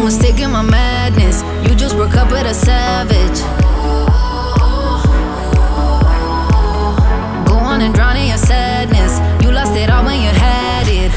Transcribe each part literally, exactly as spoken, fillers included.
was taking my madness. You just broke up with a savage. Go on and drown in your sadness. You lost it all when you had it.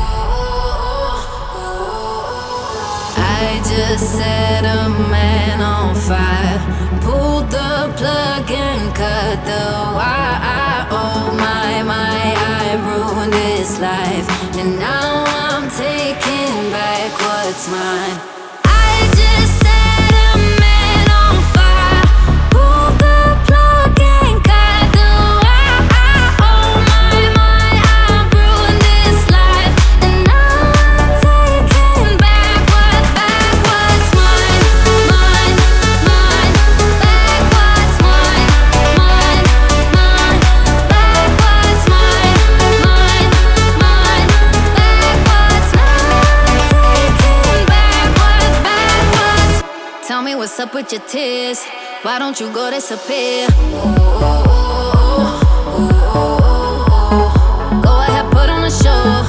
I just set a man on fire. Pulled the plug and cut the wire. Oh my, my, I ruined his life. And now I'm taking back what's mine. I just set a man on fire. Pulled the plug and cut the wire. Oh my, my, I ruined his life. And now I'm taking back what, back what's mine. Mine, mine, back what's mine. Mine, mine, back what's mine. Mine, mine, back what's mine. Taking back what's, back what's. Tell me what's up with your tears. Why don't you go disappear? Go ahead, put on a show.